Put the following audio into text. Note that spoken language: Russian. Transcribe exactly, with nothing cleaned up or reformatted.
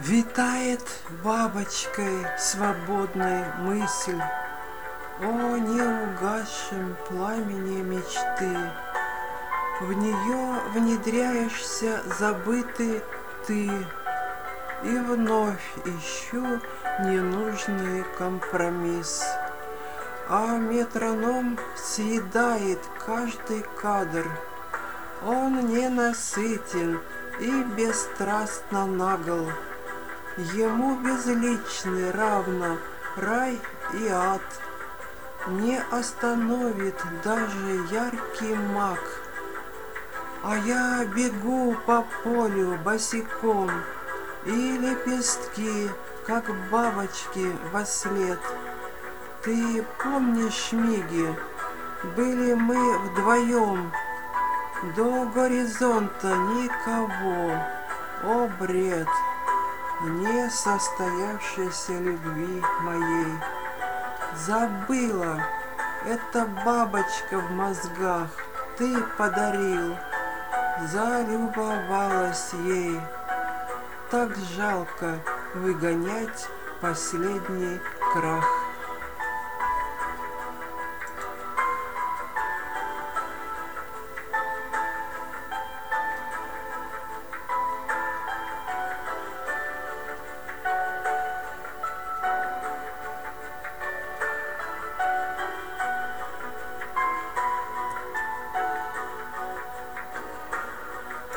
Витает бабочкой свободной мысль о неугасшем пламени мечты. В нее внедряешься забытый ты, и вновь ищу ненужный компромисс. А метроном съедает каждый кадр. Он ненасытен и бесстрастно нагл. Ему безличны равно рай и ад. Не остановит даже яркий маг. А я бегу по полю босиком, и лепестки, как бабочки вослед. Ты помнишь миги? Были мы вдвоем. До горизонта никого. О, бред несостоявшейся любви моей. Забыла, эта бабочка в мозгах ты подарил. Залюбовалась ей. Так жалко выгонять последний крах.